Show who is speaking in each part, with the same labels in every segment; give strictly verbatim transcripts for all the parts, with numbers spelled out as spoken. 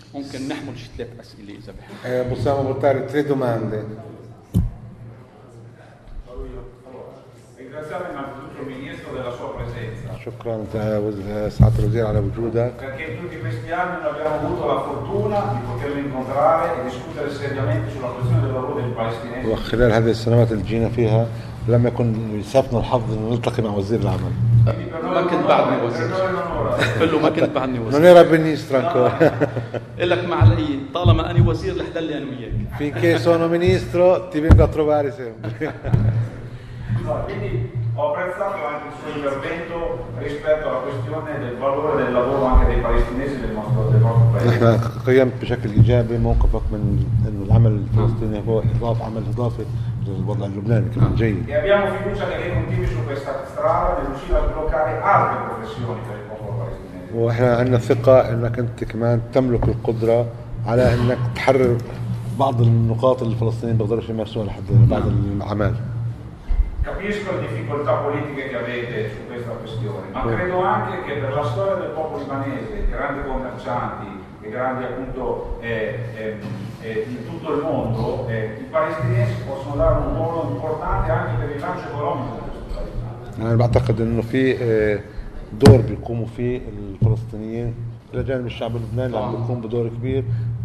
Speaker 1: ممكن نحمل شي ثلاث أسئلة إذا بحب.
Speaker 2: Eh, possiamo portare tre domande.
Speaker 3: Ringraziamo innanzitutto il Ministro della sua presenza.
Speaker 2: شكرا سعادة الوزير على وجودك.
Speaker 3: Perché in tutti questi anni non abbiamo avuto la fortuna di poterlo incontrare e discutere seriamente sulla questione del lavoro dei palestinesi.
Speaker 2: وخلال هذه السنوات اللي جينا فيها لم يكن يسعفنا الحظ أن نلتقي مع وزير العمل.
Speaker 1: ما كنت بعدني وزير. قل له ما كنت بعدني وزير.
Speaker 2: Non era ministro ancora.
Speaker 1: قل لك مع الأيد طالما أنا وزير رح دلي أنا وياك.
Speaker 2: Finché sono ministro ti vengo a trovare sempre.
Speaker 3: Quindi ho apprezzato anche il suo intervento rispetto alla questione del valore del lavoro anche dei palestinesi del nostro, del nostro paese.
Speaker 2: احنا قيمت بشكل ايجابي موقفك من انه العمل الفلسطيني هو اضافه عمل اضافي للوضع اللبناني كمان جيد.
Speaker 3: E abbiamo fiducia che lei continui su questa strada per riuscire a sbloccare altre professioni per il popolo palestinese.
Speaker 2: واحنا عندنا ثقه انك انت كمان تملك القدره على انك تحرر بعض النقاط اللي الفلسطينيين ما بيقدروش يمارسوها لحد بعض الاعمال.
Speaker 3: Capisco le difficoltà politiche che avete su questa questione, ma credo anche che per la storia del popolo libanese, grandi commercianti e grandi appunto eh, eh, eh, in tutto il mondo, eh, i palestinesi possono dare un ruolo importante anche per il rilancio economico di questo paese.
Speaker 2: أنا بعتقد إنه في دور بيقوموا فيه الفلسطينيين إلى جانب الشعب اللبناني اللي عم بيقوم بدور كبير.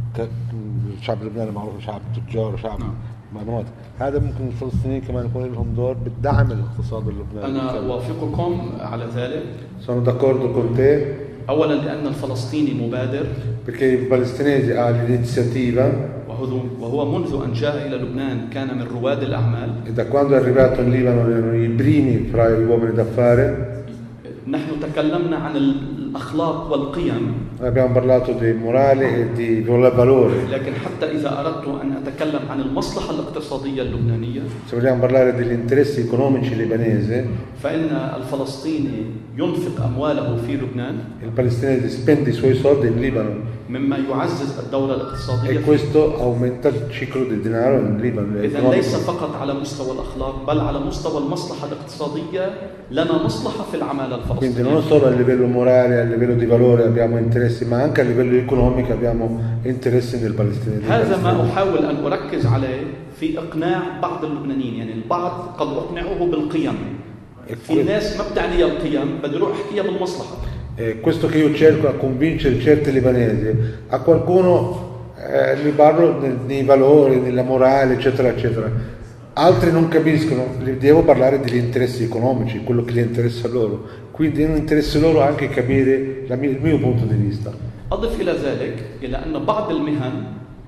Speaker 2: الشعب اللبناني معروف شعب تجار وشعب معلومات. هذا ممكن الفلسطينيين كمان يكون لهم دور بالدعم الاقتصادي اللبناني.
Speaker 1: أنا أوافقكم على ذلك.
Speaker 2: Sono d'accordo con te.
Speaker 1: أولا لأن الفلسطيني مبادر.
Speaker 2: Perché il palestinese ha l'iniziativa.
Speaker 1: وهو منذ أن جاء إلى لبنان كان من رواد الأعمال.
Speaker 2: E da quando è arrivato in Libano erano i primi fra gli uomini d'affari.
Speaker 1: نحن تكلمنا عن الأخلاق والقيم.
Speaker 2: Abbiamo parlato di morale e di valori.
Speaker 1: لكن حتى إذا أردت أن أتكلم عن المصلحة الاقتصادية اللبنانية.
Speaker 2: Se vogliamo parlare degli interessi economici libanesi.
Speaker 1: فإن الفلسطيني ينفق أمواله في لبنان.
Speaker 2: Il palestinese spende i suoi soldi in Libano.
Speaker 1: مما يعزز الدولة الاقتصادية.
Speaker 2: E questo aumenta il ciclo di denaro in Libano.
Speaker 1: إذا ليس فقط على مستوى الأخلاق بل على مستوى المصلحة الاقتصادية لنا مصلحة في العمالة الفلسطينية.
Speaker 2: Quindi non solo a livello morale, a livello di valore abbiamo interessi, ma anche a livello economico abbiamo interessi nel palestinese.
Speaker 1: هذا ما أحاول أن أركز عليه في إقناع بعض اللبنانيين، يعني البعض قد أقنعه بالقيم. في ناس ما بتعنيها القيم بدي أروح أحكيها بالمصلحة.
Speaker 2: Eh, questo che io cerco a convincere certi libanesi, a qualcuno eh, gli parlo nei, nei valori, nella morale, eccetera, eccetera. Altri non capiscono, gli devo parlare degli interessi economici, quello che gli interessa a loro. Quindi non interessa loro anche capire la mia, il mio punto di vista.
Speaker 1: أضف إلى ذلك إلى أن بعض المهن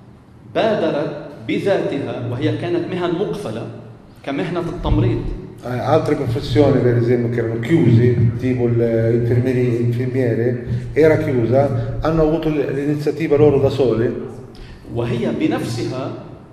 Speaker 1: بادرت بذاتها وهي كانت مهن مقفلة كمهنة التمريض.
Speaker 2: Altre professioni, per esempio, che erano chiuse, tipo l'infermiere, era chiusa, hanno avuto l'iniziativa loro da sole.
Speaker 1: وهي بنفسها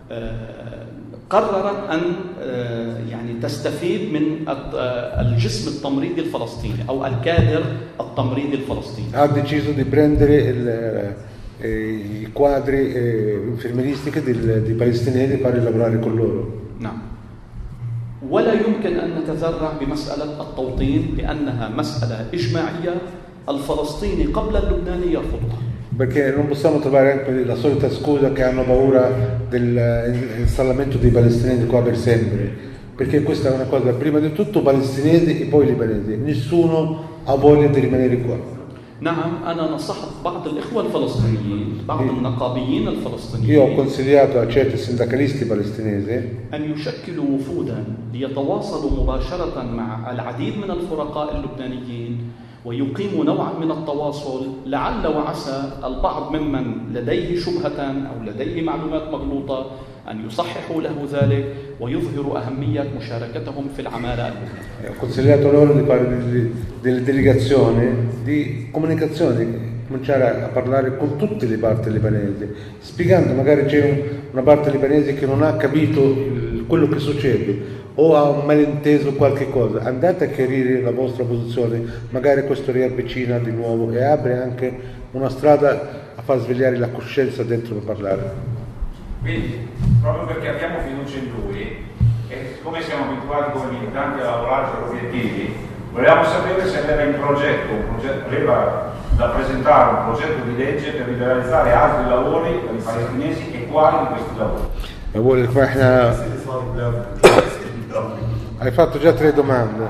Speaker 1: قررت أن يعني تستفيد من الجسم التمريضي الفلسطيني أو الكادر التمريضي الفلسطيني.
Speaker 2: Ha deciso di prendere il, eh, i quadri eh, infermieristici dei palestinesi e farli lavorare con loro.
Speaker 1: نعم. ولا يمكن أن نتذرع بمسألة التوطين لأنها مسألة إجماعية الفلسطيني قبل اللبناني يرفضها.
Speaker 2: Perché non possiamo trovare anche la solita scusa che hanno paura dell'installamento dei palestinesi qua per sempre, perché questa è una cosa prima di tutto palestinesi e poi libanesi, nessuno ha voglia di rimanere qua.
Speaker 1: نعم أنا نصحت بعض الإخوة الفلسطينيين بعض النقابيين الفلسطينيين.
Speaker 2: Io ho consigliato a certi sindacalisti palestinesi
Speaker 1: أن يشكلوا وفودا ليتواصلوا مباشرة مع العديد من الفرقاء اللبنانيين ويقيموا نوعا من التواصل لعل وعسى البعض ممن لديه شبهة أو لديه معلومات مغلوطة أن يصححوا له ذلك ويظهروا أهمية مشاركتهم في العمالة اللبنانية.
Speaker 2: Ho consigliato loro di fare delle delegazioni di comunicazione, di cominciare a parlare con tutte le parti libanesi, spiegando magari c'è una parte libanese che non ha capito quello che succede o ha un malinteso qualche cosa, andate a chiarire la vostra posizione, magari questo riavvicina di nuovo e apre anche una strada a far svegliare la coscienza dentro per parlare.
Speaker 3: Quindi, proprio perché abbiamo fiducia in lui e siccome siamo abituati come militanti a lavorare per obiettivi, volevamo sapere se aveva in progetto, un progetto aveva da presentare un progetto di legge per liberalizzare altri lavori per i palestinesi e quali di questi lavori?
Speaker 2: Lavori qua احنا hai fatto già tre domande.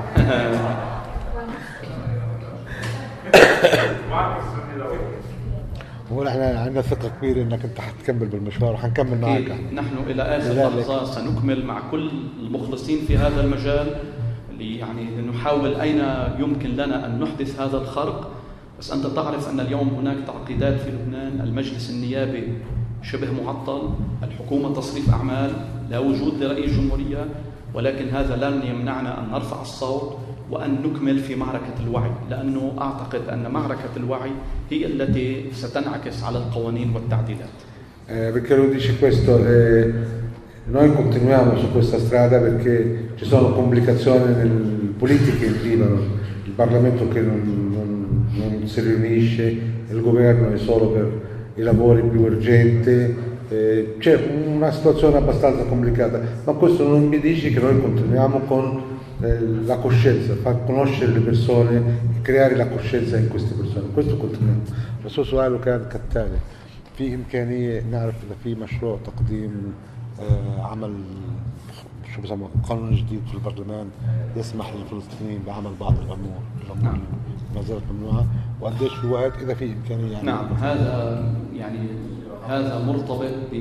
Speaker 2: هو احنا عندنا ثقة كبيرة انك انت حتكمل بالمشوار وحنكمل معك.
Speaker 1: نحن الى اخر لحظة سنكمل مع كل المخلصين في هذا المجال يعني نحاول اين يمكن لنا ان نحدث هذا الخرق. بس انت تعرف ان اليوم هناك تعقيدات في لبنان، المجلس النيابي شبه معطل، الحكومة تصريف اعمال، لا وجود لرئيس جمهورية، ولكن هذا لن يمنعنا ان نرفع الصوت وأن نكمل في معركة الوعي، لأنه أعتقد أن معركة الوعي هي التي ستنعكس على القوانين والتعديلات.
Speaker 2: Eh, perché lo dice questo, eh, noi continuiamo su questa strada perché ci sono complicazioni nel, politiche in Libano, il Parlamento che non, non, non si riunisce, il governo è solo per i lavori più urgenti, eh, c'è una situazione abbastanza complicata, ma questo non impedisce che noi continuiamo con la coscienza, far conoscere le persone e creare la coscienza in queste persone. questo continuiamo. بس هو سؤاله كان كالتالي: في إمكانية نعرف إذا في مشروع تقديم عمل شو بسموه قانون جديد في البرلمان يسمح للفلسطينيين بعمل بعض الأمور الأمور ما زالت ممنوعة، وقديش في وقت إذا في إمكانية يعني.
Speaker 1: نعم، هذا يعني هذا مرتبط ب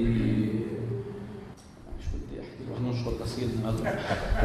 Speaker 1: شو بدي أحكي رح ننشر تسجيل هذا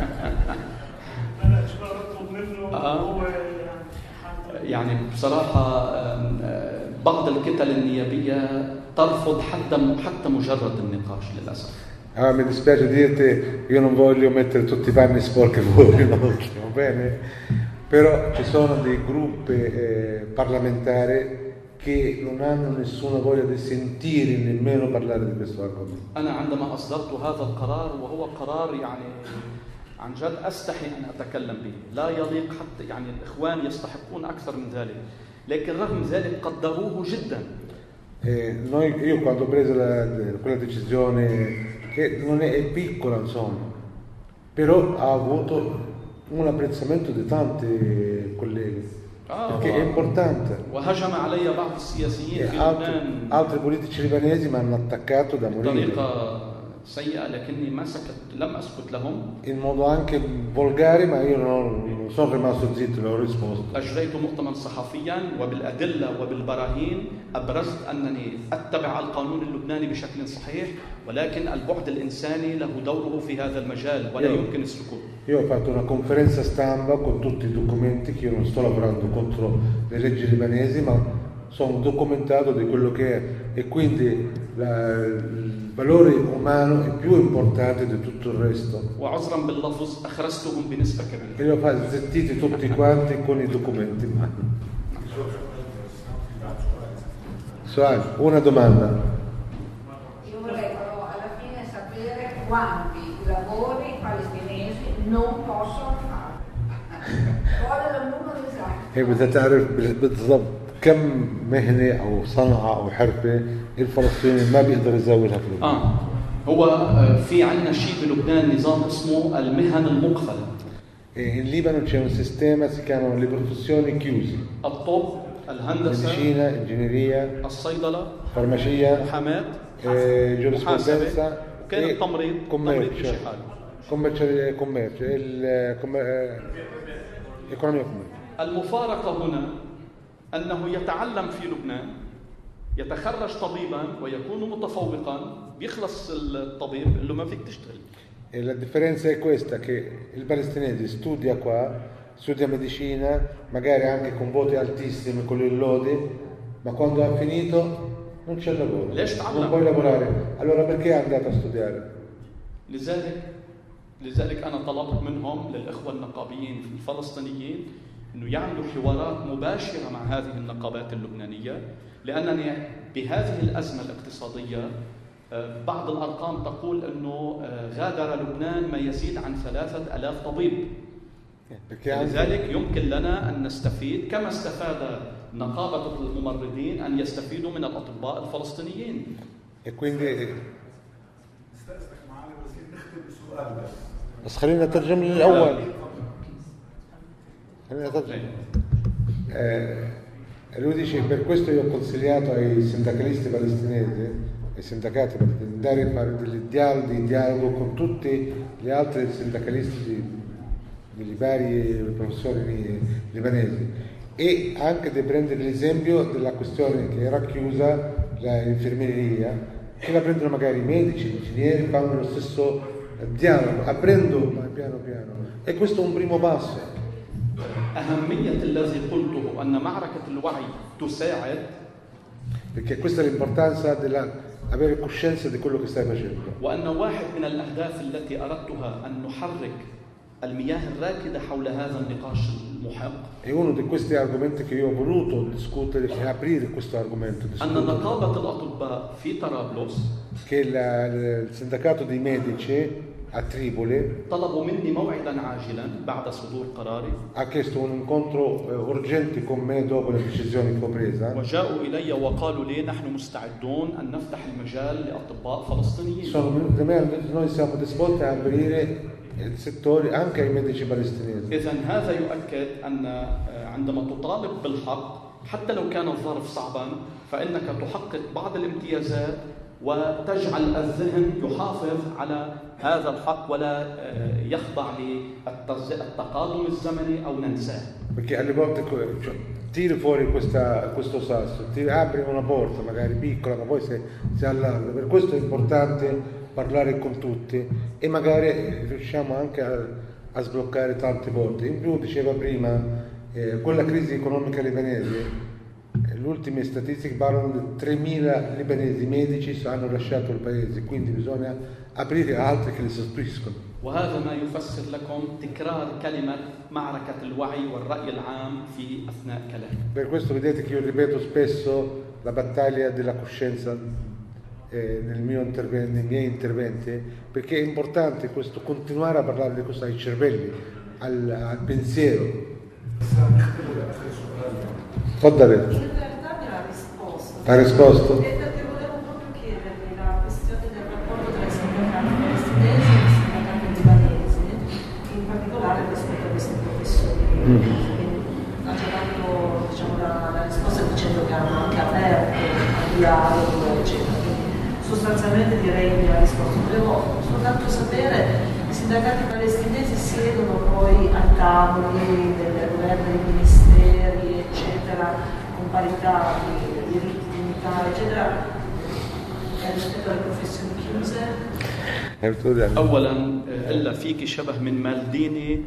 Speaker 4: أنا اشترطت منه هو
Speaker 1: يعني بصراحة بعض الكتل النيابية ترفض حتى حتى مجرد النقاش للأسف.
Speaker 2: Ah, mi dispiace dirti, io non voglio mettere tutti i panni sporchi voi, no? Va bene? Però ci sono dei gruppi eh, parlamentari che non hanno nessuna voglia di sentire nemmeno parlare di questo argomento.
Speaker 1: أنا عندما أصدرت هذا القرار وهو قرار يعني عن جد أستحي أن أتكلم به، لا يليق حتى يعني الإخوان يستحقون أكثر من ذلك، لكن رغم ذلك قدروه جدا.
Speaker 2: Eh, noi, io quando ho preso la, quella decisione, che non è, è piccola insomma, però ha avuto un apprezzamento di tanti colleghi,
Speaker 1: آه
Speaker 2: perché è importante.
Speaker 1: وهجم علي بعض السياسيين في
Speaker 2: altri,
Speaker 1: لبنان
Speaker 2: altri politici libanesi mi hanno attaccato da morire
Speaker 1: بطريقة سيئة، لكني ما سكت لم أسكت لهم.
Speaker 2: in modo anche volgare, ma io non, non sono rimasto zitto, le ho risposto.
Speaker 1: أجريت مؤتمرا صحفيا وبالأدلة وبالبراهين أبرزت أنني أتبع القانون اللبناني بشكل صحيح، ولكن البعد الإنساني له دوره في هذا المجال ولا يمكن السكوت.
Speaker 2: Io ho fatto una conferenza stampa con tutti i documenti, che io non sto lavorando contro le leggi libanesi, ma sono documentato di quello che è, e quindi la, il valore umano è più importante di tutto il resto.
Speaker 1: وعذرا باللفظ أخرجتهم بنسبة كبيرة.
Speaker 2: E li ho fatti zittiti tutti quanti con i documenti in mano. Soal, una domanda.
Speaker 5: Io vorrei però alla fine sapere quanti lavori palestinesi non possono fare. Qual è il numero esatto?
Speaker 2: هي بدها تعرف بالضبط كم مهنة أو صنعة أو حرفة الفلسطيني ما بيقدر يزاولها في لبنان.
Speaker 1: آه هو في عندنا شيء بلبنان نظام اسمه المهن المقفلة.
Speaker 2: In Libano c'è un sistema, si chiamano le professioni chiuse.
Speaker 1: الطب، الهندسة،
Speaker 2: medicina, ingegneria,
Speaker 1: الصيدلة،
Speaker 2: farmacia,
Speaker 1: محاماة،
Speaker 2: eh, giurisprudenza
Speaker 1: كان
Speaker 2: e
Speaker 1: التمريض،
Speaker 2: commercio, commercio, commercio, il commercio, economia commercio.
Speaker 1: المفارقة هنا أنه يتعلم في لبنان، يتخرج طبيبا ويكون متفوقا، بيخلص الطبيب اللي ما فيك تشتغل.
Speaker 2: E la differenza è questa, che il palestinese studia qua, studia medicina, magari anche con voti altissimi, con le lodi, ma quando ha finito non c'è lavoro, non puoi lavorare. Allora perché è andato a studiare?
Speaker 1: لذلك لذلك أنا طلبت منهم للإخوة النقابيين الفلسطينيين أنه يعملوا حوارات مباشرة مع هذه النقابات اللبنانية، لأنني بهذه الأزمة الاقتصادية بعض الأرقام تقول أنه غادر لبنان ما يزيد عن ثلاثة ألاف طبيب. لذلك يمكن لنا أن نستفيد كما استفاد نقابة الممرضين أن يستفيدوا من الأطباء الفلسطينيين.
Speaker 2: بس خلينا نترجم للأول. خلينا نترجم. E lui dice: per questo io ho consigliato ai sindacalisti palestinesi, ai sindacati palestinesi, di andare a fare dei dialoghi, di dialogo con tutti gli altri sindacalisti degli vari professori libanesi, e anche di prendere l'esempio della questione che era chiusa, l'infermieria, che la prendono magari i medici, gli ingegneri, fanno lo stesso dialogo, aprendo piano piano, e questo è un primo passo.
Speaker 1: أهمية الذي قلته أن معركة الوعي تساعد
Speaker 2: perché questa è l'importanza della avere coscienza di quello che stai facendo.
Speaker 1: وأن واحد من الأهداف التي أردتها أن نحرك المياه الراكدة حول هذا النقاش المحق.
Speaker 2: E uno di questi argomenti che io ho voluto discutere e aprire questo argomento.
Speaker 1: أن نقابة الأطباء في طرابلس
Speaker 2: che la, il sindacato dei medici a Tripoli
Speaker 1: طلبوا مني موعدا عاجلا بعد صدور قراري.
Speaker 2: ha chiesto un incontro eh, urgente con me dopo la decisione che ho presa.
Speaker 1: وجاءوا إلي وقالوا لي نحن مستعدون أن نفتح المجال لأطباء فلسطينيين.
Speaker 2: Sono venuti da me e hanno detto: noi siamo disposti a aprire il settore anche ai medici palestinesi.
Speaker 1: إذن هذا يؤكد أن عندما تطالب بالحق حتى لو كان الظرف صعبا فإنك تحقق بعض الامتيازات وتجعل الذهن يحافظ على هذا الحق ولا يخضع للتقادم الزمني أو ننساه.
Speaker 2: Perché alle volte cioè, tiri fuori questa, questo sasso, ti apri una porta magari piccola, ma poi si, si allarga. Per questo è importante parlare con tutti e magari riusciamo anche a, a sbloccare tante porte. In più, diceva prima, eh, con la crisi economica libanese, le ultime statistiche parlano di tremila libanesi medici hanno lasciato il paese, quindi bisogna aprire altri che li sostituiscono.
Speaker 1: وهذا ما يفسر لكم تكرار كلمة معركة الوعي والرأي العام في أثناء كلامي.
Speaker 2: Per questo vedete che io ripeto spesso la battaglia della coscienza eh, nel mio intervento, nei miei interventi, perché è importante questo, continuare a parlare di questo ai cervelli, al, al pensiero.
Speaker 6: In
Speaker 2: Fodare.
Speaker 6: realtà mi ha risposto.
Speaker 2: Ha risposto?
Speaker 6: E perché volevo proprio chiedervi la questione del rapporto tra i sindacati palestinesi e i sindacati libanesi, in particolare rispetto a questi professori. Mm-hmm. Ha già dato, diciamo, la, la risposta dicendo che hanno anche aperto al dialogo, eccetera. Quindi sostanzialmente direi che mi ha risposto. Volevo soltanto sapere, i sindacati palestinesi siedono poi ai tavoli del governo dei ministeri, eccetera, con parità di diritti, dignità, eccetera, rispetto alle professioni chiuse?
Speaker 1: أولا إلا فيك شبه من مالديني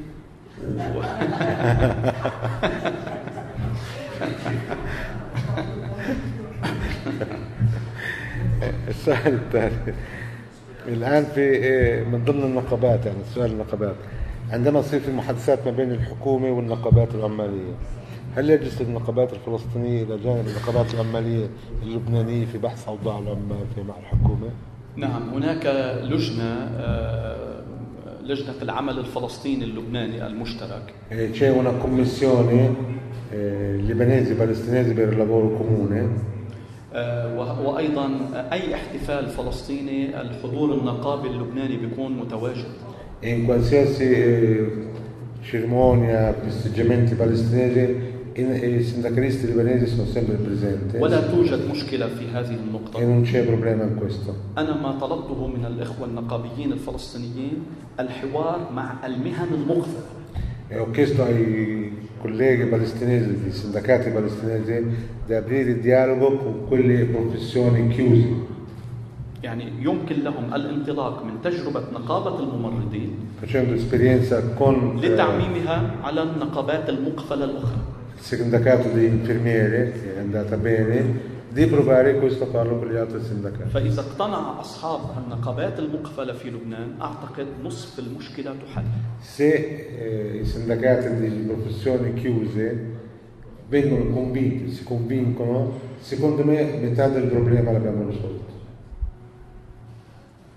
Speaker 2: السؤال الثاني الآن في من ضمن النقابات، يعني سؤال النقابات، عندما تصير في محادثات ما بين الحكومة والنقابات العمالية، هل يجلس النقابات الفلسطينية إلى جانب النقابات العمالية اللبنانية في بحث أوضاع العمال في مع الحكومة؟
Speaker 1: نعم، هناك لجنة لجنة العمل الفلسطيني اللبناني المشترك.
Speaker 2: C'è una commissione eh, libanese palestinese per il lavoro comune.
Speaker 1: وأيضا أي احتفال فلسطيني الحضور النقابي اللبناني بيكون متواجد.
Speaker 2: In qualsiasi eh, cerimonia, festeggiamenti palestinesi, i sindacalisti libanesi sono sempre presenti.
Speaker 1: ولا توجد مشكلة في هذه النقطة.
Speaker 2: E non c'è problema in questo.
Speaker 1: أنا ما طلبته من الإخوة النقابيين الفلسطينيين الحوار مع المهن المغفرة.
Speaker 2: E ho chiesto ai colleghi palestinesi, ai sindacati palestinesi, di aprire il dialogo con quelle professioni chiuse.
Speaker 1: يعني يمكن لهم الانطلاق من تجربة نقابة الممرضين
Speaker 2: facendo esperienza con
Speaker 1: لتعميمها على النقابات المقفلة الأخرى.
Speaker 2: Il sindacato degli infermieri, che è andata bene, di provare questo a farlo con gli altri sindacati.
Speaker 1: فإذا اقتنع أصحاب النقابات المقفلة في لبنان أعتقد نصف المشكلة تحل.
Speaker 2: Se eh, i sindacati delle professioni chiuse vengono convinti, si convincono, secondo me metà del problema l'abbiamo risolto.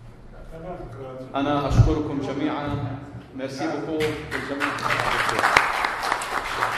Speaker 1: أنا أشكركم جميعا. ميرسي بوكو.